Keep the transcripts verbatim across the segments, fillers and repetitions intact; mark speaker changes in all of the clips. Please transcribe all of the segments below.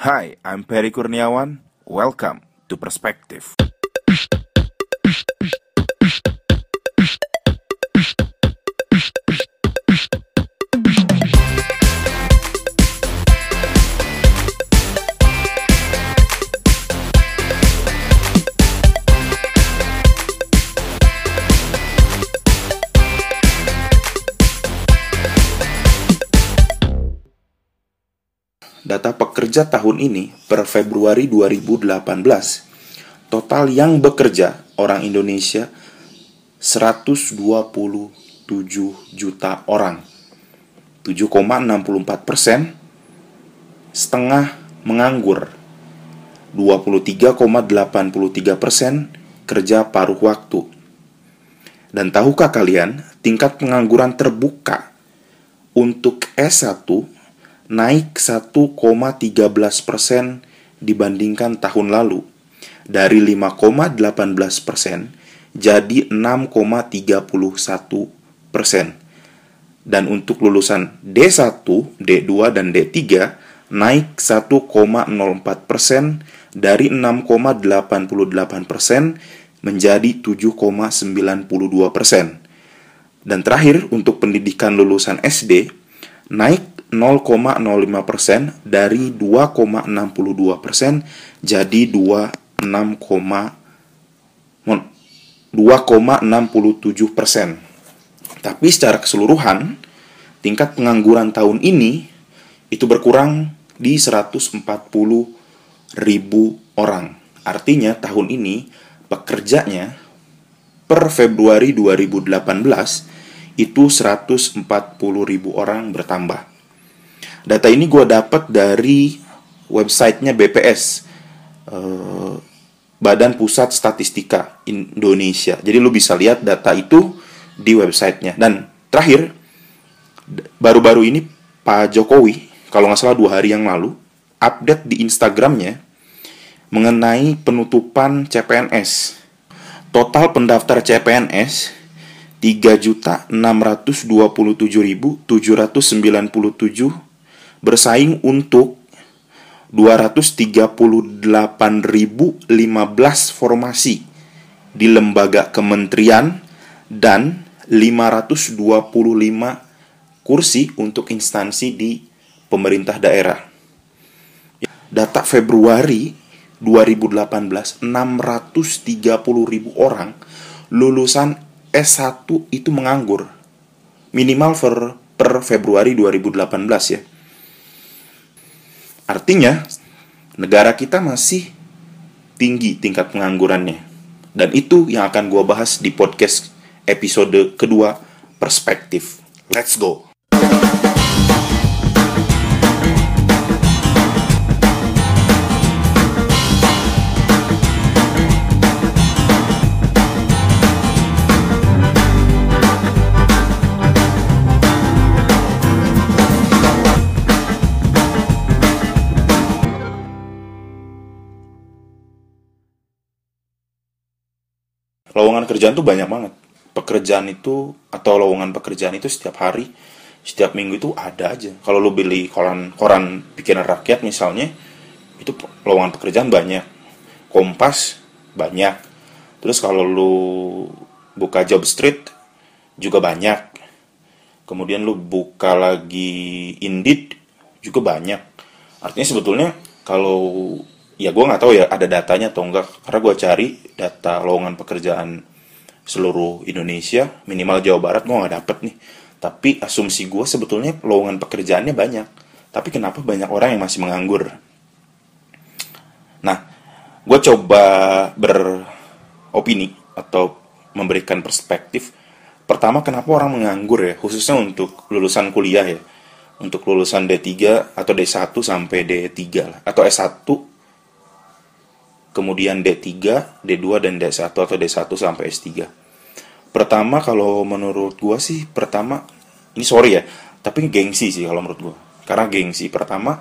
Speaker 1: Hi, I'm Perry Kurniawan. Welcome to Perspective. Data pekerja tahun ini per Februari dua ribu delapan belas, total yang bekerja orang Indonesia seratus dua puluh tujuh juta orang, tujuh koma enam empat persen. Setengah menganggur, dua puluh tiga koma delapan tiga persen kerja paruh waktu. Dan tahukah kalian, tingkat pengangguran terbuka untuk S satu naik satu koma tiga belas persen dibandingkan tahun lalu, dari lima koma delapan belas persen jadi enam koma tiga satu persen. Dan untuk lulusan D satu, D dua, dan D tiga naik satu koma nol empat persen dari enam koma delapan delapan persen menjadi tujuh koma sembilan dua persen. Dan terakhir, untuk pendidikan lulusan S D naik nol koma nol lima persen dari dua koma enam dua persen jadi dua koma enam tujuh persen. Tapi secara keseluruhan, tingkat pengangguran tahun ini itu berkurang di seratus empat puluh ribu orang. Artinya tahun ini pekerjanya per Februari dua ribu delapan belas itu seratus empat puluh ribu orang bertambah. Data ini gue dapat dari websitenya B P S, eh, Badan Pusat Statistika Indonesia. Jadi lu bisa lihat data itu di websitenya. Dan terakhir, baru-baru ini Pak Jokowi, kalau nggak salah dua hari yang lalu, update di Instagramnya mengenai penutupan C P N S. Total pendaftar C P N S tiga juta enam ratus dua puluh tujuh ribu tujuh ratus sembilan puluh tujuh, bersaing untuk dua ratus tiga puluh delapan ribu lima belas formasi di lembaga kementerian dan lima ratus dua puluh lima kursi untuk instansi di pemerintah daerah. Data Februari dua ribu delapan belas, enam ratus tiga puluh ribu orang lulusan S satu itu menganggur. Minimal per, per Februari dua ribu delapan belas ya. Artinya, negara kita masih tinggi tingkat penganggurannya. Dan itu yang akan gue bahas di podcast episode kedua, Perspektif. Let's go! Lowongan kerjaan tuh banyak banget. Pekerjaan itu, atau lowongan pekerjaan itu setiap hari, setiap minggu itu ada aja. Kalau lo beli koran, koran Pikiran Rakyat misalnya, itu lowongan pekerjaan banyak. Kompas banyak. Terus kalau lo buka Jobstreet juga banyak. Kemudian lo buka lagi Indeed juga banyak. Artinya sebetulnya kalau ya gue nggak tahu ya ada datanya atau enggak, karena gue cari data lowongan pekerjaan seluruh Indonesia, minimal Jawa Barat gue nggak dapet nih. Tapi asumsi gue sebetulnya lowongan pekerjaannya banyak, tapi kenapa banyak orang yang masih menganggur? Nah, gue coba beropini atau memberikan perspektif. Pertama, kenapa orang menganggur ya, khususnya untuk lulusan kuliah ya, untuk lulusan D tiga atau D satu sampai D tiga lah, atau S satu kemudian D tiga, D dua, dan D satu atau D satu sampai S tiga. Pertama, kalau menurut gue sih, pertama, ini sorry ya, tapi gengsi sih kalau menurut gue. Karena gengsi, pertama,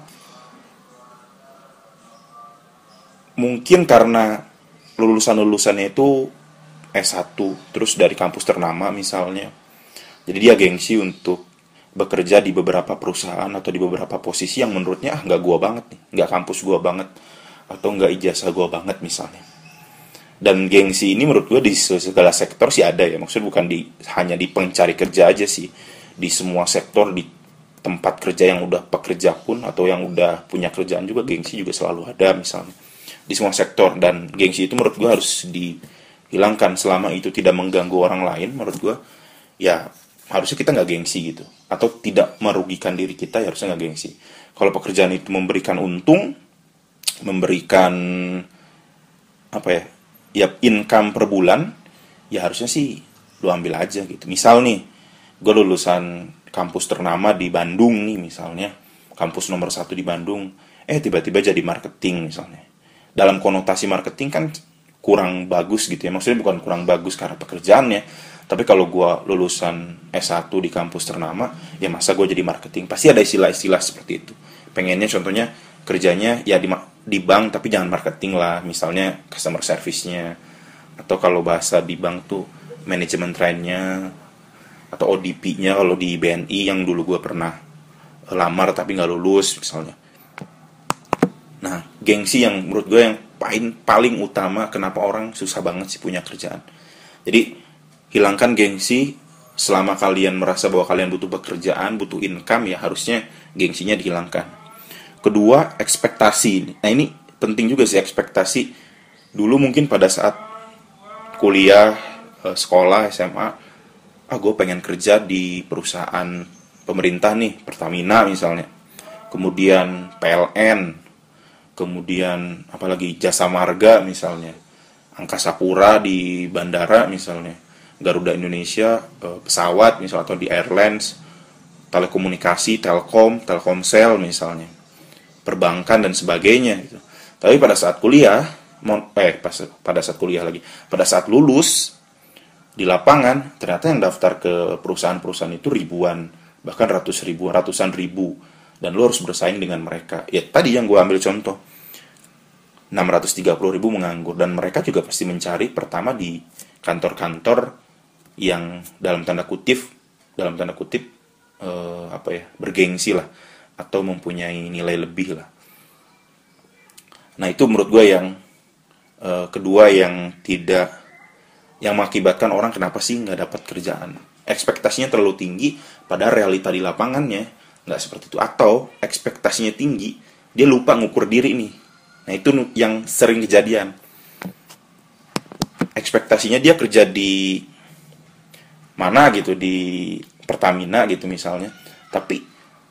Speaker 1: mungkin karena lulusan-lulusannya itu S satu, terus dari kampus ternama misalnya. Jadi dia gengsi untuk bekerja di beberapa perusahaan atau di beberapa posisi yang menurutnya ah nggak gua banget nih, nggak kampus gua banget, atau nggak ijazah gua banget misalnya. Dan gengsi ini menurut gua di segala sektor sih ada ya, maksudnya bukan di hanya di pencari kerja aja sih, di semua sektor, di tempat kerja yang udah pekerja pun atau yang udah punya kerjaan juga gengsi juga selalu ada misalnya di semua sektor. Dan gengsi itu menurut gua harus dihilangkan selama itu tidak mengganggu orang lain. Menurut gua ya harusnya kita nggak gengsi gitu, atau tidak merugikan diri kita ya harusnya nggak gengsi. Kalau pekerjaan itu memberikan untung, memberikan apa ya, ya income per bulan, ya harusnya sih lu ambil aja gitu. Misal nih, gue lulusan kampus ternama di Bandung nih misalnya, kampus nomor satu di Bandung, eh tiba-tiba jadi marketing misalnya. Dalam konotasi marketing kan kurang bagus gitu ya, maksudnya bukan kurang bagus karena pekerjaannya, tapi kalau gue lulusan S satu di kampus ternama, ya masa gue jadi marketing? Pasti ada istilah-istilah seperti itu. Pengennya contohnya kerjanya ya di, di bank, tapi jangan marketing lah. Misalnya customer service-nya. Atau kalau bahasa di bank tuh manajemen trainnya. Atau O D P-nya kalau di B N I yang dulu gue pernah lamar tapi gak lulus misalnya. Nah, gengsi yang menurut gue yang paling, paling utama kenapa orang susah banget sih punya kerjaan. Jadi hilangkan gengsi. Selama kalian merasa bahwa kalian butuh pekerjaan, butuh income, ya harusnya gengsinya dihilangkan. Kedua, ekspektasi. Nah ini penting juga sih, ekspektasi. Dulu mungkin pada saat kuliah, sekolah, S M A, ah gue pengen kerja di perusahaan pemerintah nih, Pertamina misalnya, kemudian P L N, kemudian apalagi Jasa Marga misalnya, Angkasa Pura di bandara misalnya, Garuda Indonesia, pesawat misalnya, atau di airlines, telekomunikasi, Telkom, Telkomsel misalnya, perbankan dan sebagainya gitu. Tapi pada saat kuliah, eh pas, pada saat kuliah lagi, pada saat lulus di lapangan, ternyata yang daftar ke perusahaan-perusahaan itu ribuan, bahkan ratus ribu, ratusan ribu, dan lo harus bersaing dengan mereka. Ya tadi yang gue ambil contoh, enam ratus tiga puluh ribu menganggur, dan mereka juga pasti mencari pertama di kantor-kantor yang dalam tanda kutip dalam tanda kutip eh, apa ya, bergengsi lah, atau mempunyai nilai lebih lah. Nah itu menurut gue yang eh, kedua yang tidak yang mengakibatkan orang kenapa sih nggak dapat kerjaan. Ekspektasinya terlalu tinggi, pada realita di lapangannya nggak seperti itu, atau ekspektasinya tinggi, dia lupa ngukur diri nih. Nah itu yang sering kejadian. Ekspektasinya dia kerja di mana gitu, di Pertamina gitu misalnya, tapi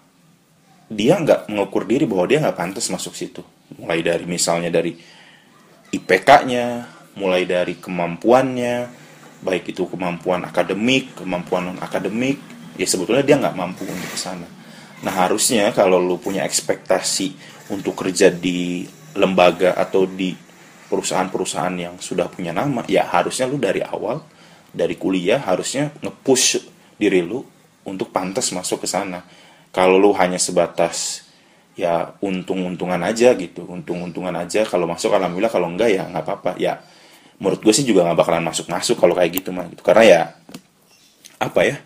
Speaker 1: dia nggak mengukur diri bahwa dia nggak pantas masuk situ. Mulai dari misalnya dari I P K-nya, mulai dari kemampuannya, baik itu kemampuan akademik, kemampuan non akademik, ya sebetulnya dia nggak mampu untuk ke sana. Nah harusnya kalau lu punya ekspektasi untuk kerja di lembaga atau di perusahaan-perusahaan yang sudah punya nama, ya harusnya lu dari awal, dari kuliah harusnya nge-push diri lu untuk pantas masuk ke sana. Kalau lu hanya sebatas ya untung-untungan aja gitu, untung-untungan aja, kalau masuk alhamdulillah, kalau enggak ya nggak apa-apa. Ya menurut gue sih juga nggak bakalan masuk-masuk kalau kayak gitu mah gitu. Karena ya apa ya,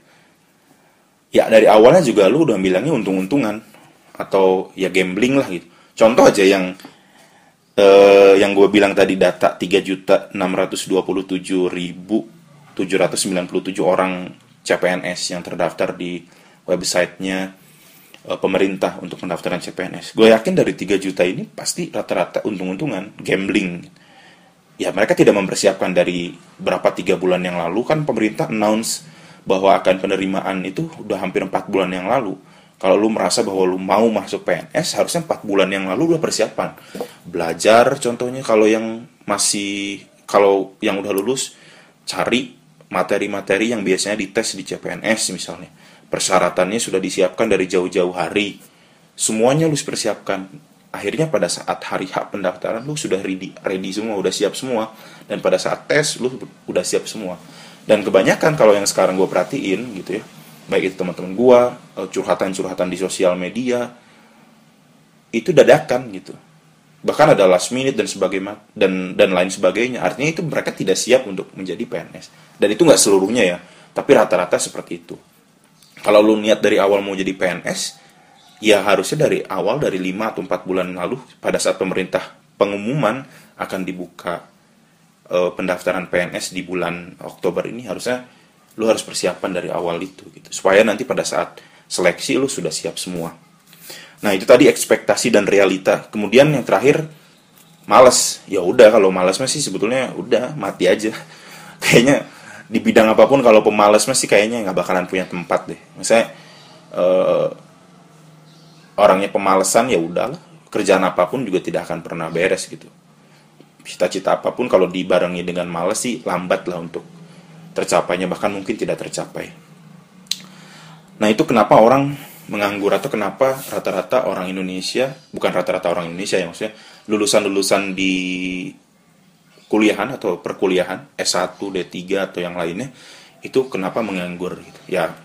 Speaker 1: ya dari awalnya juga lu udah bilangnya untung-untungan atau ya gambling lah gitu. Contoh aja yang eh, yang gue bilang tadi, data tiga juta enam ratus dua puluh tujuh ribu tujuh ratus sembilan puluh tujuh orang C P N S yang terdaftar di websitenya e, pemerintah untuk pendaftaran C P N S. Gue yakin dari tiga juta ini pasti rata-rata untung-untungan, gambling. Ya mereka tidak mempersiapkan dari berapa tiga bulan yang lalu, kan pemerintah announce bahwa akan penerimaan itu udah hampir empat bulan yang lalu. Kalau lu merasa bahwa lu mau masuk P N S, harusnya empat bulan yang lalu lu persiapan. Belajar contohnya, kalau yang masih, kalau yang udah lulus, cari materi-materi yang biasanya dites di C P N S misalnya. Persyaratannya sudah disiapkan dari jauh-jauh hari. Semuanya lu persiapkan. Akhirnya pada saat hari H pendaftaran lu sudah ready, ready semua, udah siap semua. Dan pada saat tes lu udah siap semua. Dan kebanyakan kalau yang sekarang gue perhatiin gitu ya, baik itu teman-teman gue, curhatan-curhatan di sosial media, itu dadakan gitu. Bahkan ada last minute dan sebagainya, dan dan lain sebagainya. Artinya itu mereka tidak siap untuk menjadi P N S. Dan itu nggak seluruhnya ya, tapi rata-rata seperti itu. Kalau lu niat dari awal mau jadi P N S, ya harusnya dari awal, dari lima atau empat bulan lalu, pada saat pemerintah pengumuman akan dibuka uh, pendaftaran P N S di bulan Oktober ini, harusnya lu harus persiapan dari awal itu gitu, supaya nanti pada saat seleksi lu sudah siap semua. Nah, itu tadi ekspektasi dan realita. Kemudian yang terakhir, malas. Ya udah, kalau malas masih sebetulnya udah mati aja. Kayaknya di bidang apapun kalau pemalas masih kayaknya nggak bakalan punya tempat deh. Misalnya uh, orangnya pemalasan, ya udahlah, kerjaan apapun juga tidak akan pernah beres gitu. Cita-cita apapun kalau dibarengi dengan malas sih lambat lah untuk tercapainya, bahkan mungkin tidak tercapai. Nah, itu kenapa orang menganggur, atau kenapa rata-rata orang Indonesia, bukan rata-rata orang Indonesia ya, maksudnya lulusan-lulusan di kuliahan atau perkuliahan S satu, D tiga atau yang lainnya, itu kenapa menganggur gitu. Ya,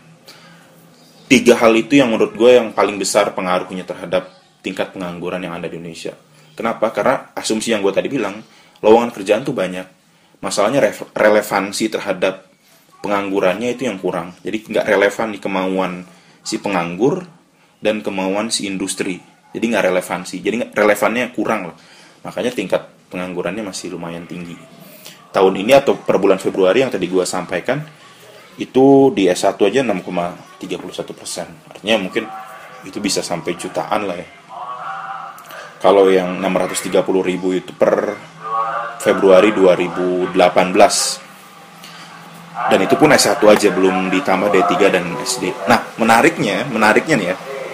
Speaker 1: tiga hal itu yang menurut gue yang paling besar pengaruhnya terhadap tingkat pengangguran yang ada di Indonesia. Kenapa? Karena asumsi yang gue tadi bilang, lowongan kerjaan tuh banyak. Masalahnya relevansi terhadap penganggurannya itu yang kurang. Jadi nggak relevan di kemauan si penganggur dan kemauan si industri. Jadi nggak relevansi. Jadi relevannya kurang lah. Makanya tingkat penganggurannya masih lumayan tinggi. Tahun ini atau per bulan Februari yang tadi gue sampaikan, itu di S satu aja enam koma tiga satu persen. Artinya mungkin itu bisa sampai jutaan lah ya. Kalau yang enam ratus tiga puluh ribu itu per Februari dua ribu delapan belas. Dan itu pun S satu aja, belum ditambah D tiga dan S D. Nah, menariknya, menariknya nih ya,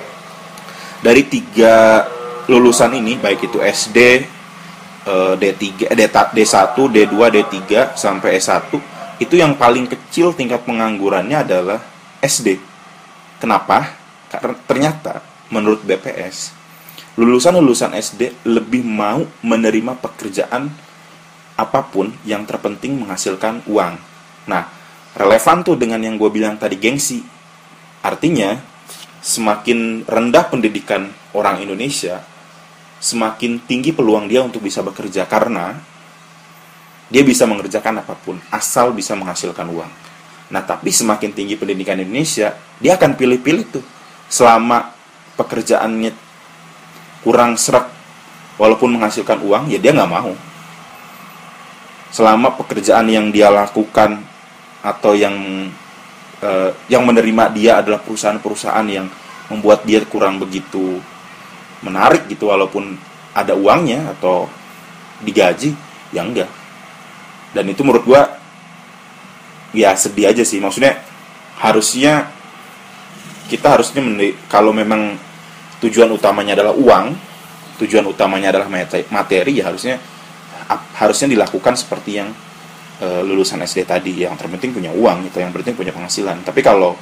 Speaker 1: dari tiga lulusan ini, baik itu S D, D tiga, D satu, D dua, D tiga, sampai S satu, itu yang paling kecil tingkat penganggurannya adalah S D. Kenapa? Karena ternyata, menurut B P S, lulusan-lulusan S D lebih mau menerima pekerjaan apapun yang terpenting menghasilkan uang. Nah, relevan tuh dengan yang gue bilang tadi, gengsi. Artinya, semakin rendah pendidikan orang Indonesia, semakin tinggi peluang dia untuk bisa bekerja, karena dia bisa mengerjakan apapun, asal bisa menghasilkan uang. Nah, tapi semakin tinggi pendidikan Indonesia, dia akan pilih-pilih tuh. Selama pekerjaannya kurang serak, walaupun menghasilkan uang, ya dia nggak mau. Selama pekerjaan yang dia lakukan atau yang eh, yang menerima dia adalah perusahaan-perusahaan yang membuat dia kurang begitu menarik gitu, walaupun ada uangnya atau digaji, ya enggak. Dan itu menurut gua ya sedih aja sih. Maksudnya harusnya kita harusnya mendi- kalau memang tujuan utamanya adalah uang, tujuan utamanya adalah materi, ya harusnya harusnya dilakukan seperti yang e, lulusan S D tadi, yang terpenting punya uang gitu, yang penting punya penghasilan. Tapi kalau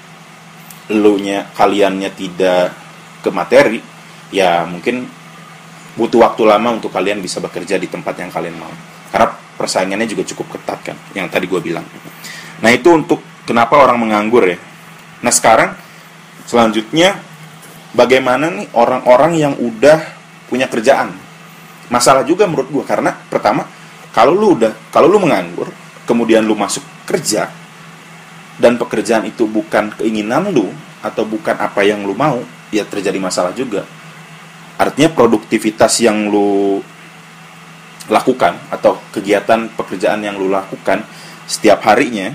Speaker 1: elunya kaliannya tidak ke materi, ya mungkin butuh waktu lama untuk kalian bisa bekerja di tempat yang kalian mau, karena persaingannya juga cukup ketat kan, yang tadi gue bilang. Nah, itu untuk kenapa orang menganggur ya. Nah, sekarang selanjutnya bagaimana nih orang-orang yang udah punya kerjaan. Masalah juga menurut gue, karena pertama, kalau lu udah kalau lu menganggur, kemudian lu masuk kerja dan pekerjaan itu bukan keinginan lu atau bukan apa yang lu mau, ya terjadi masalah juga. Artinya produktivitas yang lu lakukan atau kegiatan pekerjaan yang lu lakukan setiap harinya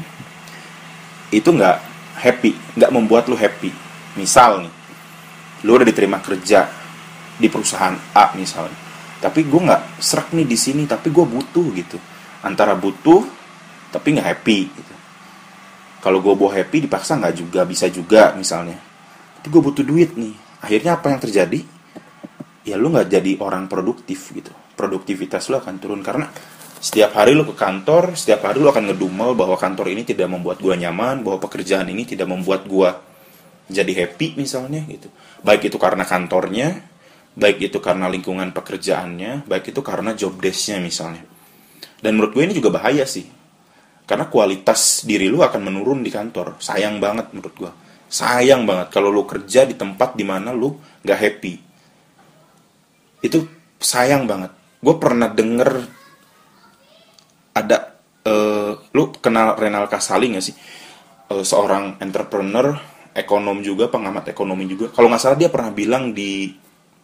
Speaker 1: itu nggak happy, nggak membuat lu happy. Misal nih, lu udah diterima kerja di perusahaan A misalnya, tapi gue nggak serak nih di sini, tapi gue butuh gitu. Antara butuh tapi nggak happy gitu. Kalau gue bawa happy dipaksa nggak juga, bisa juga misalnya. Tapi gue butuh duit nih. Akhirnya apa yang terjadi? Ya lu nggak jadi orang produktif gitu. Produktivitas lu akan turun, karena setiap hari lu ke kantor, setiap hari lu akan ngedumel bahwa kantor ini tidak membuat gue nyaman, bahwa pekerjaan ini tidak membuat gue jadi happy misalnya gitu. Baik itu karena kantornya, baik itu karena lingkungan pekerjaannya, baik itu karena job desk-nya misalnya. Dan menurut gue ini juga bahaya sih, karena kualitas diri lu akan menurun di kantor. Sayang banget menurut gue. Sayang banget kalau lu kerja di tempat dimana lu gak happy. Itu sayang banget. Gue pernah denger ada, uh, lu kenal Renal Kasali gak sih? Uh, seorang entrepreneur ekonom juga, pengamat ekonomi juga. Kalau nggak salah dia pernah bilang di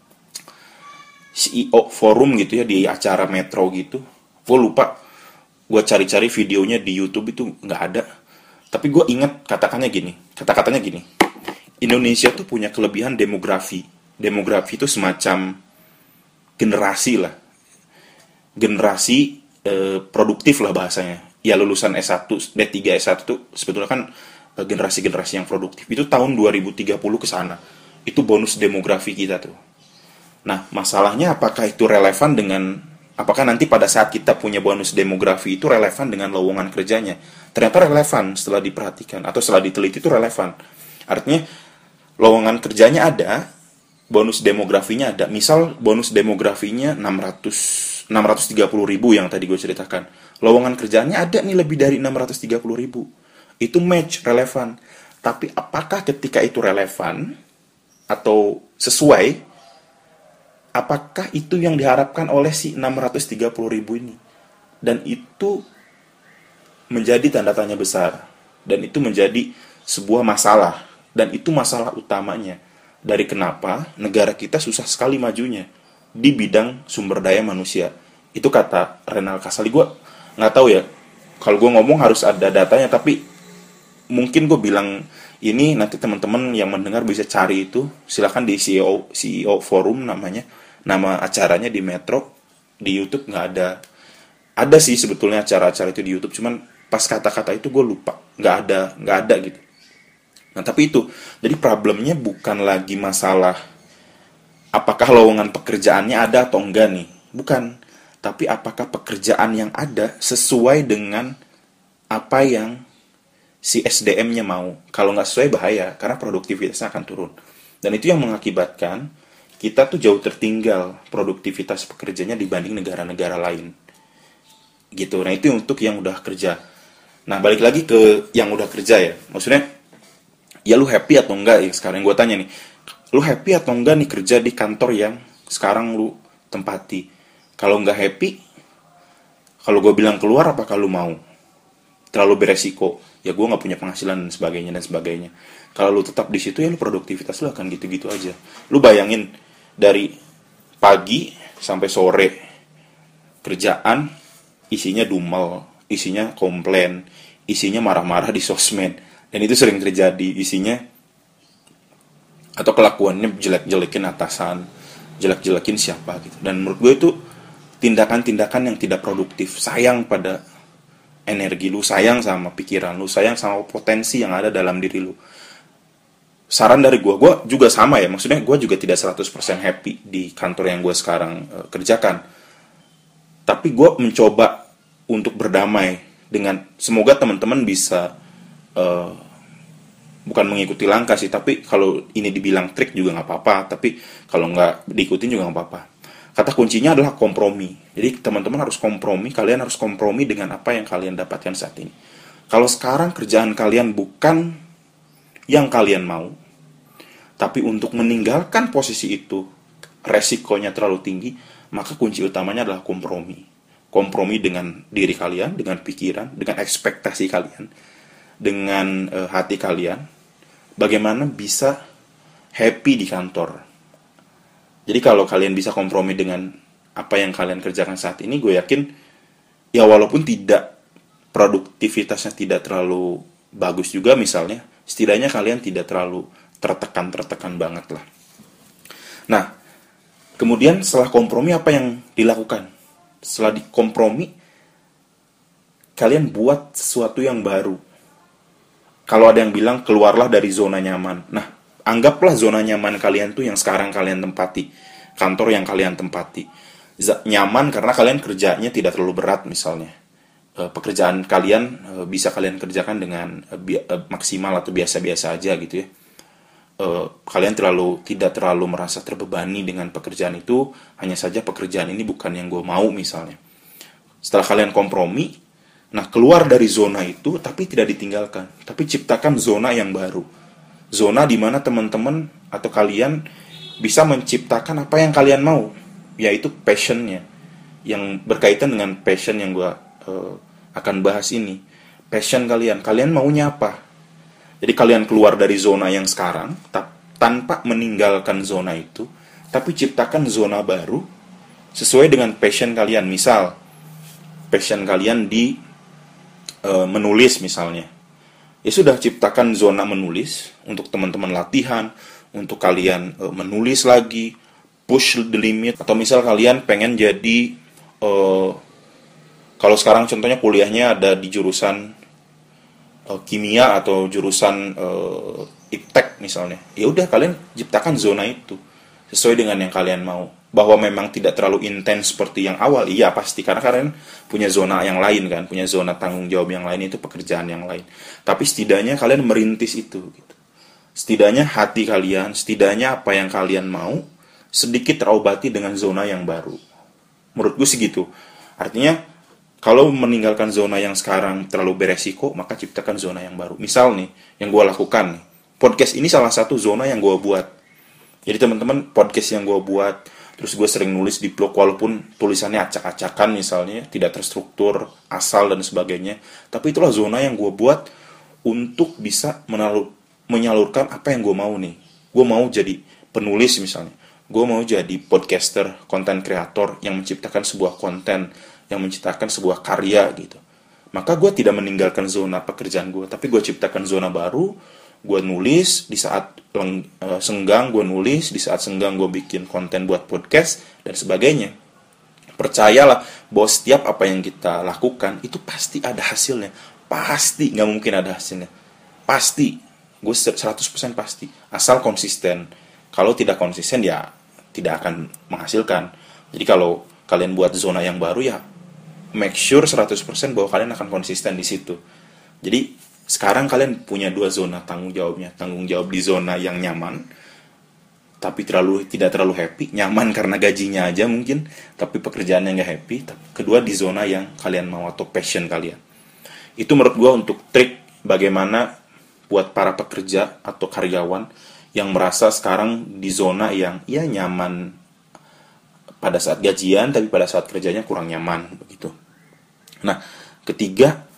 Speaker 1: C E O forum gitu ya, di acara Metro gitu. Gue lupa, gue cari-cari videonya di YouTube itu nggak ada. Tapi gue ingat katakannya gini, kata-katanya gini. Indonesia tuh punya kelebihan demografi. Demografi itu semacam generasi lah. Generasi eh, produktif lah bahasanya. Ya lulusan S satu, D tiga, S satu tuh sebetulnya kan eh, generasi-generasi yang produktif. Itu tahun dua ribu tiga puluh ke sana. Itu bonus demografi kita tuh. Nah, masalahnya apakah itu relevan dengan, apakah nanti pada saat kita punya bonus demografi itu relevan dengan lowongan kerjanya? Ternyata relevan setelah diperhatikan, atau setelah diteliti itu relevan. Artinya, lowongan kerjanya ada, bonus demografinya ada. Misal, bonus demografinya enam ratus tiga puluh ribu yang tadi gue ceritakan. Lowongan kerjanya ada nih lebih dari enam ratus tiga puluh ribu. Itu match, relevan. Tapi apakah ketika itu relevan, atau sesuai, apakah itu yang diharapkan oleh si enam ratus tiga puluh ribu ini? Dan itu menjadi tanda tanya besar. Dan itu menjadi sebuah masalah. Dan itu masalah utamanya. Dari kenapa negara kita susah sekali majunya di bidang sumber daya manusia. Itu kata Renal Kasali. Gue nggak tahu ya, kalau gue ngomong harus ada datanya. Tapi mungkin gue bilang ini, nanti teman-teman yang mendengar bisa cari itu. Silakan di C E O, C E O forum namanya. Nama acaranya di Metro. Di YouTube nggak ada. Ada sih sebetulnya acara-acara itu di YouTube, cuman pas kata-kata itu gue lupa. Nggak ada, nggak ada gitu. Nah tapi itu, jadi problemnya bukan lagi masalah apakah lowongan pekerjaannya ada atau enggak nih. Bukan. Tapi apakah pekerjaan yang ada sesuai dengan apa yang si S D M-nya mau. Kalau nggak sesuai bahaya, karena produktivitasnya akan turun. Dan itu yang mengakibatkan kita tuh jauh tertinggal produktivitas pekerjanya dibanding negara-negara lain. Gitu. Nah itu untuk yang udah kerja. Nah balik lagi ke yang udah kerja ya. Maksudnya, ya lu happy atau enggak ya sekarang gue tanya nih. Lu happy atau enggak nih kerja di kantor yang sekarang lu tempati? Kalau nggak happy, kalau gue bilang keluar, apakah lu mau? Terlalu beresiko. Ya gue nggak punya penghasilan dan sebagainya dan sebagainya. Kalau lu tetap di situ ya lu produktivitas lu akan gitu-gitu aja. Lu bayangin dari pagi sampai sore kerjaan isinya dumel, isinya komplain, isinya marah-marah di sosmed. Dan itu sering terjadi, isinya atau kelakuannya jelek-jelekin atasan, jelek-jelekin siapa gitu. Dan menurut gue itu tindakan-tindakan yang tidak produktif. Sayang pada energi lu, sayang sama pikiran lu, sayang sama potensi yang ada dalam diri lu. Saran dari gue, gue juga sama ya, maksudnya gue juga tidak seratus persen happy di kantor yang gue sekarang uh, kerjakan. Tapi gue mencoba untuk berdamai dengan, semoga teman-teman bisa uh, bukan mengikuti langkah sih, tapi kalau ini dibilang trik juga nggak apa-apa, tapi kalau nggak diikutin juga nggak apa-apa. Kata kuncinya adalah kompromi. Jadi teman-teman harus kompromi, kalian harus kompromi dengan apa yang kalian dapatkan saat ini. Kalau sekarang kerjaan kalian bukan yang kalian mau, tapi untuk meninggalkan posisi itu resikonya terlalu tinggi, maka kunci utamanya adalah kompromi. Kompromi dengan diri kalian, dengan pikiran, dengan ekspektasi kalian, dengan uh, hati kalian. Bagaimana bisa happy di kantor. Jadi kalau kalian bisa kompromi dengan apa yang kalian kerjakan saat ini, gue yakin ya walaupun tidak produktivitasnya tidak terlalu bagus juga misalnya, setidaknya kalian tidak terlalu tertekan-tertekan banget lah. Nah, kemudian setelah kompromi apa yang dilakukan? Setelah dikompromi, kalian buat sesuatu yang baru. Kalau ada yang bilang keluarlah dari zona nyaman. Nah, anggaplah zona nyaman kalian tuh yang sekarang kalian tempati, kantor yang kalian tempati. Nyaman karena kalian kerjanya tidak terlalu berat misalnya. Pekerjaan kalian bisa kalian kerjakan dengan maksimal atau biasa-biasa aja gitu ya. Kalian terlalu tidak terlalu merasa terbebani dengan pekerjaan itu, hanya saja pekerjaan ini bukan yang gue mau misalnya. Setelah kalian kompromi, nah keluar dari zona itu tapi tidak ditinggalkan, tapi ciptakan zona yang baru. Zona di mana teman-teman atau kalian bisa menciptakan apa yang kalian mau, yaitu passionnya, yang berkaitan dengan passion yang gue uh, akan bahas ini. Passion kalian, kalian maunya apa? Jadi kalian keluar dari zona yang sekarang ta- tanpa meninggalkan zona itu, tapi ciptakan zona baru sesuai dengan passion kalian. Misal passion kalian di e, menulis misalnya, ya sudah, ciptakan zona menulis untuk teman-teman latihan, untuk kalian e, menulis lagi, push the limit. Atau misal kalian pengen jadi e, kalau sekarang contohnya kuliahnya ada di jurusan e, kimia atau jurusan e, iptek misalnya, ya udah, kalian ciptakan zona itu sesuai dengan yang kalian mau. Bahwa memang tidak terlalu intens seperti yang awal, iya pasti, karena kalian punya zona yang lain kan, punya zona tanggung jawab yang lain, itu pekerjaan yang lain. Tapi setidaknya kalian merintis itu gitu. Setidaknya hati kalian, setidaknya apa yang kalian mau sedikit terobati dengan zona yang baru. Menurut gue sih gitu. Artinya kalau meninggalkan zona yang sekarang terlalu beresiko, maka ciptakan zona yang baru. Misal nih, yang gue lakukan nih, podcast ini salah satu zona yang gue buat. Jadi teman-teman, podcast yang gue buat, terus gue sering nulis di blog, walaupun tulisannya acak-acakan misalnya, tidak terstruktur, asal dan sebagainya. Tapi itulah zona yang gue buat untuk bisa menalur, menyalurkan apa yang gue mau nih. Gue mau jadi penulis misalnya. Gue mau jadi podcaster, konten kreator yang menciptakan sebuah konten, yang menciptakan sebuah karya gitu. Maka gue tidak meninggalkan zona pekerjaan gue, tapi gue ciptakan zona baru. Gue nulis di saat leng, uh, senggang, gue nulis di saat senggang, gue bikin konten buat podcast dan sebagainya. Percayalah bahwa setiap apa yang kita lakukan itu pasti ada hasilnya. Pasti, nggak mungkin ada hasilnya. Pasti, gue seratus persen pasti. Asal konsisten. Kalau tidak konsisten ya tidak akan menghasilkan. Jadi kalau kalian buat zona yang baru, ya make sure seratus persen bahwa kalian akan konsisten di situ. Jadi sekarang kalian punya dua zona tanggung jawabnya. Tanggung jawab di zona yang nyaman, tapi terlalu tidak terlalu happy. Nyaman karena gajinya aja mungkin, tapi pekerjaannya nggak happy. Kedua, di zona yang kalian mau atau passion kalian. Itu menurut gue untuk trik bagaimana buat para pekerja atau karyawan yang merasa sekarang di zona yang ya nyaman pada saat gajian, tapi pada saat kerjanya kurang nyaman begitu. Nah, ketiga,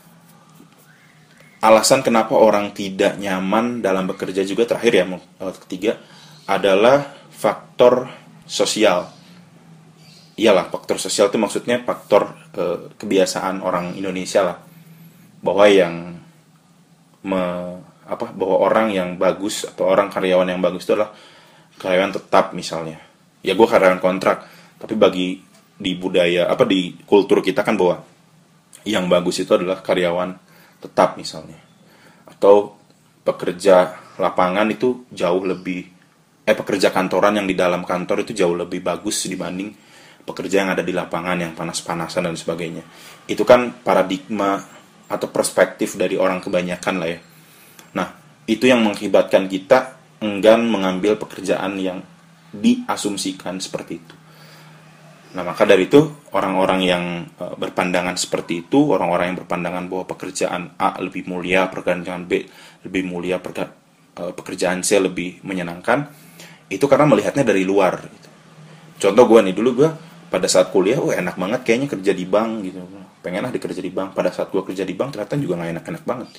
Speaker 1: alasan kenapa orang tidak nyaman dalam bekerja juga terakhir ya, ketiga adalah faktor sosial. Iyalah, faktor sosial itu maksudnya faktor e, kebiasaan orang Indonesia lah. Bahwa yang me, apa bahwa orang yang bagus atau orang karyawan yang bagus itu adalah karyawan tetap misalnya. Ya gue karyawan kontrak, tapi bagi di budaya apa di kultur kita kan bahwa yang bagus itu adalah karyawan tetap misalnya, atau pekerja lapangan itu jauh lebih eh pekerja kantoran yang di dalam kantor itu jauh lebih bagus dibanding pekerja yang ada di lapangan yang panas-panasan dan sebagainya. Itu kan paradigma atau perspektif dari orang kebanyakan lah ya. Nah, itu yang mengakibatkan kita enggan mengambil pekerjaan yang diasumsikan seperti itu. Nah, maka dari itu, orang-orang yang e, berpandangan seperti itu, orang-orang yang berpandangan bahwa pekerjaan A lebih mulia, pekerjaan B lebih mulia, perga, e, pekerjaan C lebih menyenangkan, itu karena melihatnya dari luar. Gitu. Contoh gue nih, dulu gue pada saat kuliah, oh enak banget kayaknya kerja di bank, gitu. Pengen lah dikerja di bank. Pada saat gue kerja di bank, ternyata juga gak enak-enak banget.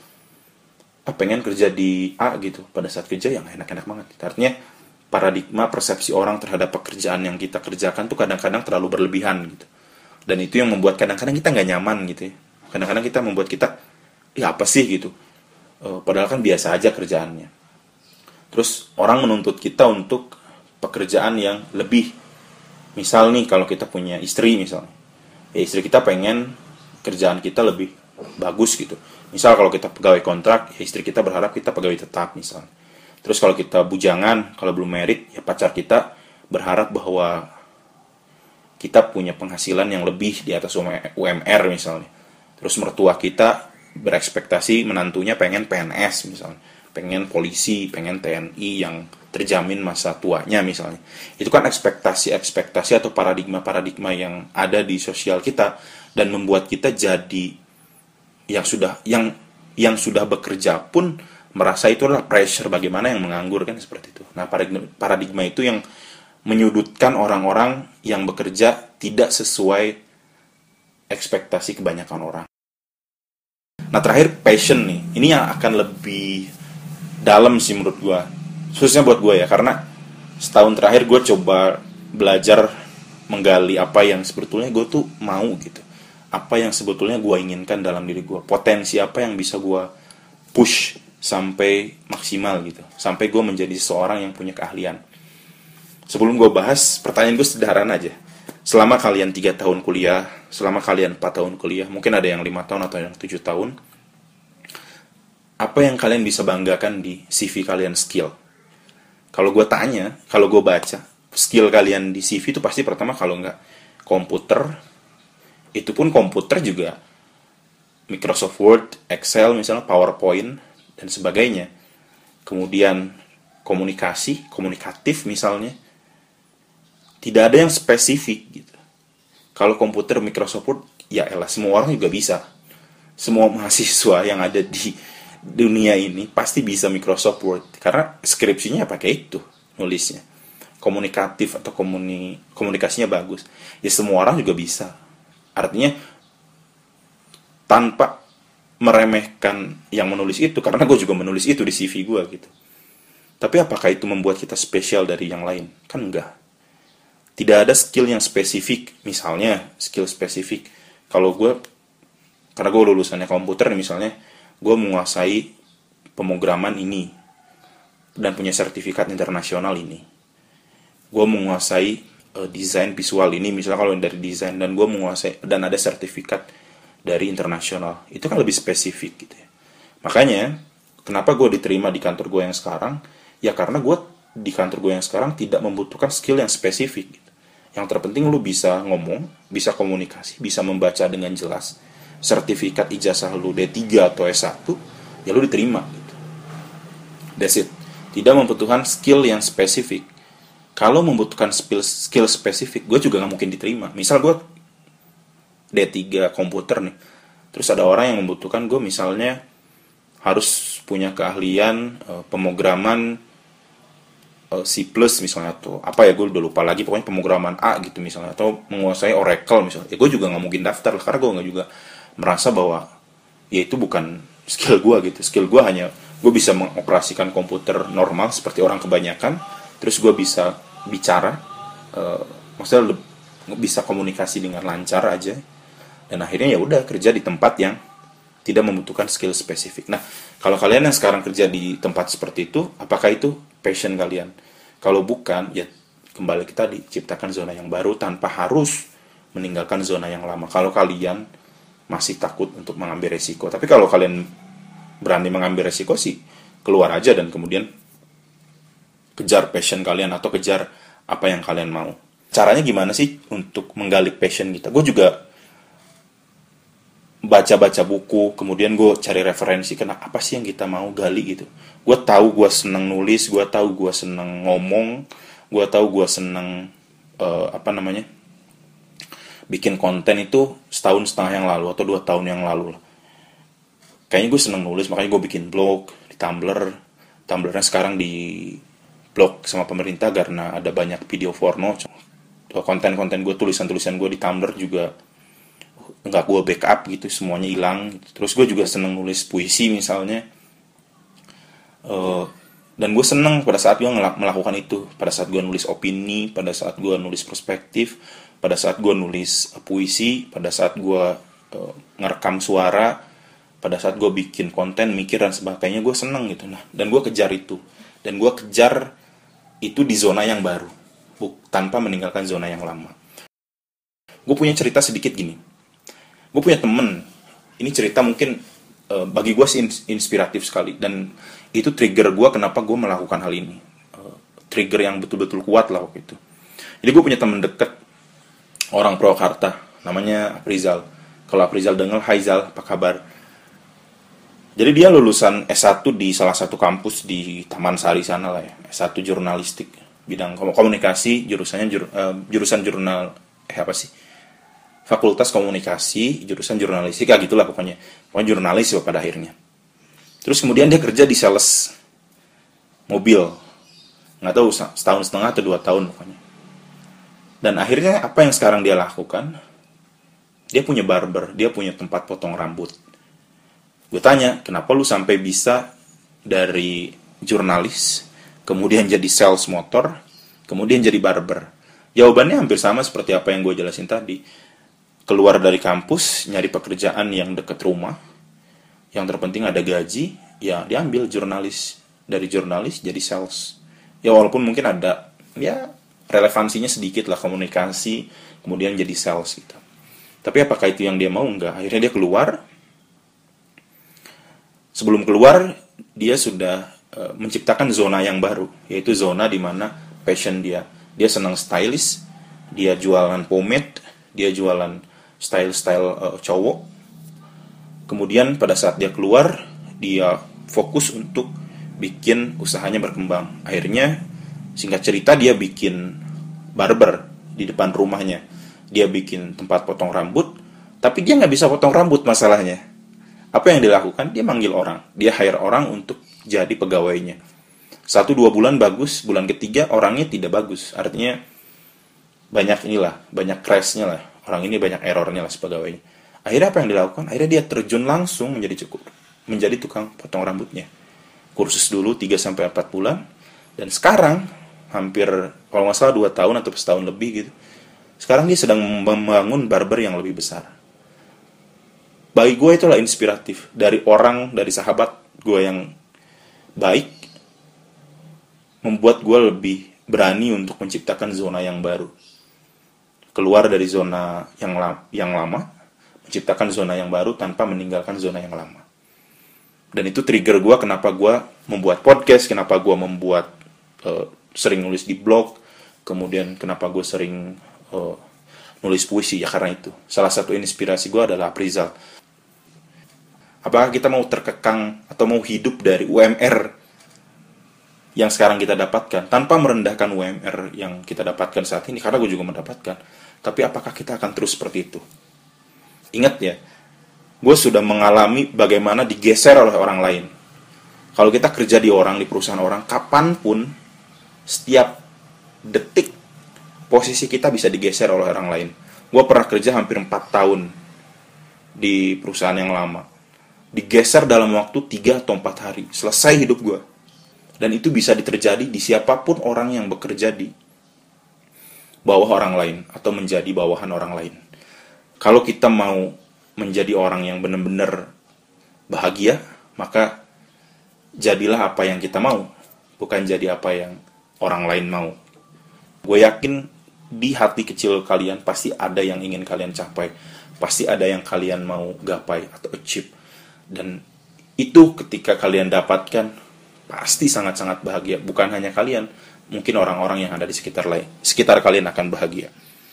Speaker 1: Ah, pengen kerja di A gitu, pada saat kerja ya gak enak-enak banget. Artinya, paradigma persepsi orang terhadap pekerjaan yang kita kerjakan tuh kadang-kadang terlalu berlebihan gitu. Dan itu yang membuat kadang-kadang kita nggak nyaman gitu ya. Kadang-kadang kita membuat kita, ya apa sih gitu. E, padahal kan biasa aja kerjaannya. Terus orang menuntut kita untuk pekerjaan yang lebih. Misal nih kalau kita punya istri misalnya. Ya istri kita pengen kerjaan kita lebih bagus gitu. Misal kalau kita pegawai kontrak, ya istri kita berharap kita pegawai tetap misalnya. Terus kalau kita bujangan, kalau belum married, ya pacar kita berharap bahwa kita punya penghasilan yang lebih di atas U M R misalnya. Terus mertua kita berekspektasi menantunya pengen P N S misalnya. Pengen polisi, pengen T N I yang terjamin masa tuanya misalnya. Itu kan ekspektasi-ekspektasi atau paradigma-paradigma yang ada di sosial kita dan membuat kita jadi yang sudah yang yang sudah bekerja pun merasa itu adalah pressure, bagaimana yang menganggur kan seperti itu. Nah, paradigma, paradigma itu yang menyudutkan orang-orang yang bekerja tidak sesuai ekspektasi kebanyakan orang. Nah terakhir passion nih, ini yang akan lebih dalam sih menurut gue, khususnya buat gue ya, karena setahun terakhir gue coba belajar menggali apa yang sebetulnya gue tuh mau gitu, apa yang sebetulnya gue inginkan dalam diri gue, potensi apa yang bisa gue push sampai maksimal gitu, sampai gue menjadi seseorang yang punya keahlian. Sebelum gue bahas, pertanyaan gue sederhana aja. Selama kalian tiga tahun kuliah, selama kalian empat tahun kuliah, mungkin ada yang lima tahun atau yang tujuh tahun, apa yang kalian bisa banggakan di C V kalian skill? Kalau gue tanya, kalau gue baca, skill kalian di C V itu pasti pertama kalau nggak komputer, itu pun komputer juga Microsoft Word, Excel, misalnya PowerPoint, dan sebagainya. Kemudian komunikasi, komunikatif misalnya. Tidak ada yang spesifik gitu. Kalau komputer Microsoft Word, ya elah, semua orang juga bisa. Semua mahasiswa yang ada di dunia ini pasti bisa Microsoft Word. Karena skripsinya pakai itu, nulisnya. Komunikatif atau komuni, komunikasinya bagus. Ya semua orang juga bisa. Artinya, tanpa meremehkan yang menulis itu, karena gue juga menulis itu di C V gue gitu. Tapi apakah itu membuat kita spesial dari yang lain? Kan enggak. Tidak ada skill yang spesifik. Misalnya, skill spesifik. Kalau gue, karena gue lulusannya komputer misalnya, gue menguasai pemrograman ini, dan punya sertifikat internasional ini. Gue menguasai uh, desain visual ini, misalnya kalau dari desain, dan gue menguasai, dan ada sertifikat dari internasional. Itu kan lebih spesifik gitu ya. Makanya, kenapa gue diterima di kantor gue yang sekarang? Ya karena gue di kantor gue yang sekarang tidak membutuhkan skill yang spesifik gitu. Yang terpenting lu bisa ngomong, bisa komunikasi, bisa membaca dengan jelas. Sertifikat ijazah lu D tiga atau S satu, ya lu diterima gitu. That's it. Tidak membutuhkan skill yang spesifik. Kalau membutuhkan skill, skill spesifik, gue juga gak mungkin diterima. Misal gue D tiga komputer nih, terus ada orang yang membutuhkan gue misalnya harus punya keahlian uh, pemrograman C plus misalnya, atau apa ya, gue udah lupa lagi, pokoknya pemrograman A gitu misalnya, atau menguasai Oracle misalnya, ya gue juga nggak mungkin daftar lah, karena gue nggak juga merasa bahwa ya itu bukan skill gue gitu. Skill gue hanya gue bisa mengoperasikan komputer normal seperti orang kebanyakan, terus gue bisa bicara, uh, maksudnya bisa komunikasi dengan lancar aja, dan akhirnya ya udah kerja di tempat yang tidak membutuhkan skill spesifik. Nah, kalau kalian yang sekarang kerja di tempat seperti itu, apakah itu passion kalian? Kalau bukan, ya kembali kita diciptakan zona yang baru tanpa harus meninggalkan zona yang lama. Kalau kalian masih takut untuk mengambil resiko, tapi kalau kalian berani mengambil resiko sih, keluar aja dan kemudian kejar passion kalian atau kejar apa yang kalian mau. Caranya gimana sih untuk menggali passion kita? Gue juga baca-baca buku, kemudian gue cari referensi, kenapa apa sih yang kita mau gali gitu. Gue tahu gue seneng nulis, gue tahu gue seneng ngomong, gue tahu gue seneng uh, apa namanya bikin konten itu setahun setengah yang lalu atau dua tahun yang lalu lah. Kayaknya gue seneng nulis, makanya gue bikin blog di Tumblr. Tumblrnya sekarang di blog sama pemerintah karena ada banyak video porno. Konten-konten gue, tulisan-tulisan gue di Tumblr juga nggak gue backup gitu, semuanya hilang. Terus gue juga seneng nulis puisi misalnya, uh, dan gue seneng pada saat gue melakukan itu, pada saat gue nulis opini, pada saat gue nulis perspektif, pada saat gue nulis puisi, pada saat gue uh, ngerekam suara, pada saat gue bikin konten, mikir dan sebagainya, gue seneng gitu. Nah, dan gue kejar itu, dan gue kejar itu di zona yang baru, tanpa meninggalkan zona yang lama. Gue punya cerita sedikit gini. Gue punya temen, ini cerita mungkin uh, bagi gue sih inspiratif sekali, dan itu trigger gue kenapa gue melakukan hal ini, uh, trigger yang betul-betul kuat lah waktu itu. Jadi gue punya temen deket, orang Purwakarta, namanya Aprizal. Kalau Aprizal denger, hai Zal, apa kabar? Jadi dia lulusan S satu di salah satu kampus di Taman Sari sana lah ya, S satu jurnalistik, bidang komunikasi, jurusannya jur, uh, jurusan jurnal, eh apa sih? Fakultas Komunikasi, jurusan jurnalistika gitulah pokoknya. Pokoknya jurnalis pada akhirnya. Terus kemudian dia kerja di sales mobil. Nggak tahu setahun setengah atau dua tahun pokoknya. Dan akhirnya apa yang sekarang dia lakukan? Dia punya barber, dia punya tempat potong rambut. Gue tanya, kenapa lu sampai bisa dari jurnalis, kemudian jadi sales motor, kemudian jadi barber? Jawabannya hampir sama seperti apa yang gue jelasin tadi. Keluar dari kampus, nyari pekerjaan yang deket rumah, yang terpenting ada gaji, ya diambil jurnalis. Dari jurnalis jadi sales. Ya walaupun mungkin ada, ya relevansinya sedikit lah, komunikasi, kemudian jadi sales gitu. Tapi apakah itu yang dia mau? Enggak. Akhirnya dia keluar. Sebelum keluar, dia sudah uh, menciptakan zona yang baru, yaitu zona di mana passion dia. Dia senang stylish, dia jualan pomade, dia jualan style-style uh, cowok. Kemudian pada saat dia keluar, dia fokus untuk bikin usahanya berkembang. Akhirnya, singkat cerita, dia bikin barber di depan rumahnya. Dia bikin tempat potong rambut, tapi dia nggak bisa potong rambut masalahnya. Apa yang dilakukan? Dia manggil orang. Dia hire orang untuk jadi pegawainya. Satu dua bulan bagus, bulan ketiga orangnya tidak bagus. Artinya banyak inilah, banyak crashnya lah. Orang ini banyak errornya lah sepegawainya. Akhirnya apa yang dilakukan? Akhirnya dia terjun langsung menjadi cukur, menjadi tukang potong rambutnya. Kursus dulu tiga sampai empat bulan. Dan sekarang, hampir kalau nggak salah dua tahun atau setahun lebih gitu. Sekarang dia sedang membangun barber yang lebih besar. Bagi gue itulah inspiratif. Dari orang, dari sahabat gue yang baik, membuat gue lebih berani untuk menciptakan zona yang baru. Keluar dari zona yang, la- yang lama, menciptakan zona yang baru tanpa meninggalkan zona yang lama. Dan itu trigger gue kenapa gue membuat podcast, kenapa gue membuat uh, sering nulis di blog, kemudian kenapa gue sering uh, nulis puisi, ya karena itu. Salah satu inspirasi gue adalah Aprizal. Apakah kita mau terkekang atau mau hidup dari U M R yang sekarang kita dapatkan tanpa merendahkan U M R yang kita dapatkan saat ini? Karena gue juga mendapatkan. Tapi apakah kita akan terus seperti itu? Ingat ya, gue sudah mengalami bagaimana digeser oleh orang lain. Kalau kita kerja di orang, di perusahaan orang, kapanpun, setiap detik, posisi kita bisa digeser oleh orang lain. Gue pernah kerja hampir empat tahun di perusahaan yang lama. Digeser dalam waktu tiga atau empat hari. Selesai hidup gue. Dan itu bisa terjadi di siapapun orang yang bekerja di bawah orang lain. Atau menjadi bawahan orang lain. Kalau kita mau menjadi orang yang benar-benar bahagia, maka jadilah apa yang kita mau. Bukan jadi apa yang orang lain mau. Gue yakin di hati kecil kalian pasti ada yang ingin kalian capai. Pasti ada yang kalian mau gapai atau achieve. Dan itu ketika kalian dapatkan, pasti sangat-sangat bahagia. Bukan hanya kalian, mungkin orang-orang yang ada di sekitar lain, sekitar kalian akan bahagia.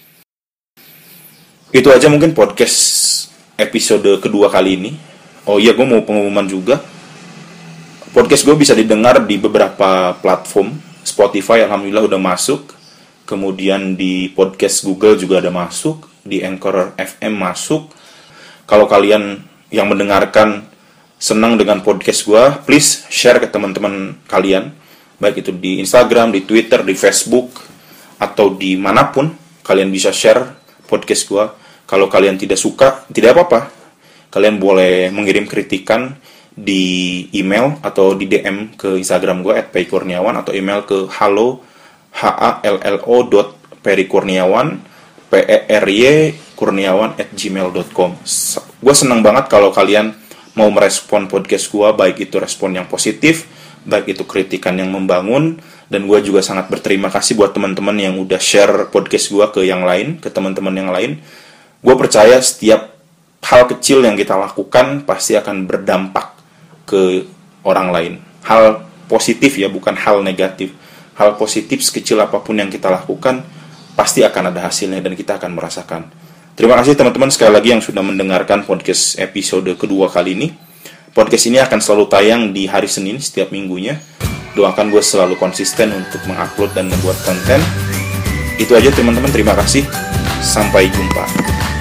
Speaker 1: Itu aja mungkin podcast episode kedua kali ini. Oh iya, gue mau pengumuman juga. Podcast gue bisa didengar di beberapa platform. Spotify alhamdulillah udah masuk. Kemudian di podcast Google juga ada masuk. Di Anchor F M masuk. Kalau kalian yang mendengarkan senang dengan podcast gue, please share ke teman-teman kalian, baik itu di Instagram, di Twitter, di Facebook, atau dimanapun kalian bisa share podcast gue. Kalau kalian tidak suka, tidak apa-apa, kalian boleh mengirim kritikan di email atau di D M ke Instagram gue at perikurniawan, atau email ke halo h a l l o dot perikurniawan p e r y kurniawan at gmail dot com. Gue senang banget kalau kalian mau merespon podcast gue, baik itu respon yang positif, baik itu kritikan yang membangun. Dan gue juga sangat berterima kasih buat teman-teman yang udah share podcast gue ke yang lain, ke teman-teman yang lain. Gue percaya setiap hal kecil yang kita lakukan pasti akan berdampak ke orang lain. Hal positif ya, bukan hal negatif. Hal positif sekecil apapun yang kita lakukan pasti akan ada hasilnya dan kita akan merasakan. Terima kasih teman-teman sekali lagi yang sudah mendengarkan podcast episode kedua kali ini. Podcast ini akan selalu tayang di hari Senin setiap minggunya. Doakan gue selalu konsisten untuk mengupload dan membuat konten. Itu aja teman-teman, terima kasih. Sampai jumpa.